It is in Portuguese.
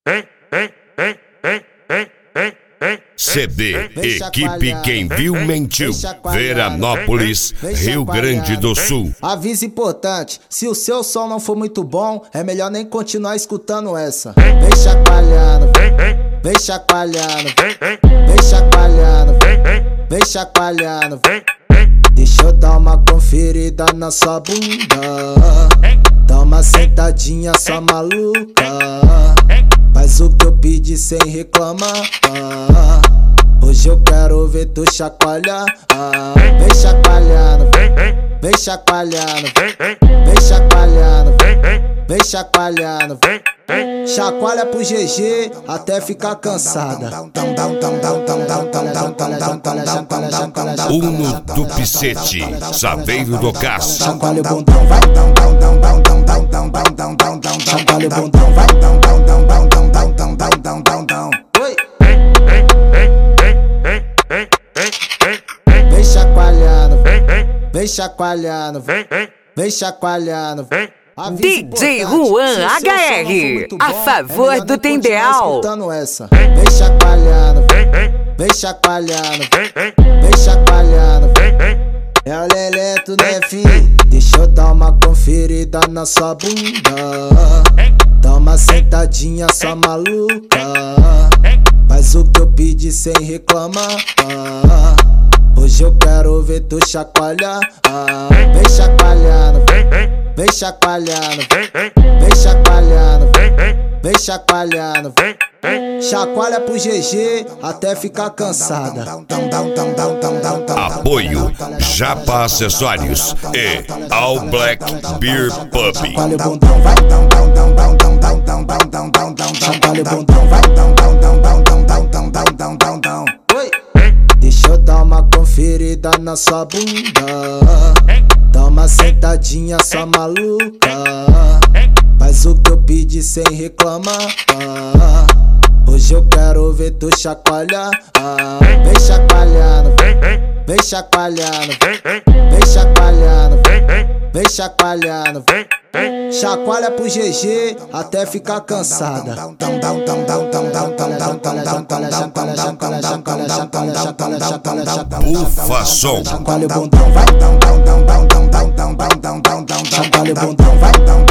CD Equipe Quem Viu Mentiu, Veranópolis, Rio Grande do Sul. Aviso importante: se o seu som não for muito bom, é melhor nem continuar escutando essa. Vem chacoalhando, vem chacoalhando, vem chacoalhando, vem chacoalhando. Deixa eu dar uma conferida na sua bunda. Dá uma sentadinha só maluca. Faz o que eu pedi sem reclamar. Hoje eu quero ver tu chacoalhar. Vem chacoalhando, vem chacoalhando, vem chacoalhando, vem chacoalhando. Chacoalha pro GG até ficar cansada. Uno do Picete, Saveiro do Castro. Chacoalha o bundão, vai. Chacoalha o bundão, vai. Oi. Vem chacoalhando, vem chacoalhando, vem chacoalhando. DJ Juan HR, a favor do Tendeal. Vem chacoalhando, vem chacoalhando, vem chacoalhando. É o Leleto, né, fi? Deixa eu dar uma conferida na sua bunda. Dá uma sentadinha só maluca. Faz o que eu pedi sem reclamar. Hoje eu quero ver tu chacoalhar. Vem chacoalhando, vem chacoalhando, vem chacoalhando, vem chacoalhando. Chacoalha pro GG até ficar cansada. Apoio Japa Acessórios e All Black Beer Pub. Chacoalha o bundão, vai. Chacoalha o bundão, vai. Oi. Deixa eu dar uma conferida na sua bunda. Dá uma sentadinha só maluca. Faz o que eu pedi sem reclamar. Hoje eu quero ver tu chacoalhar. Vem chacoalhando, vem chacoalhando, vem chacoalhando, vem chacoalhando. Chacoalha pro GG até ficar cansada. Bufa Som. Chacoalha o bundão, vai. Chacoalha o bundão, vai.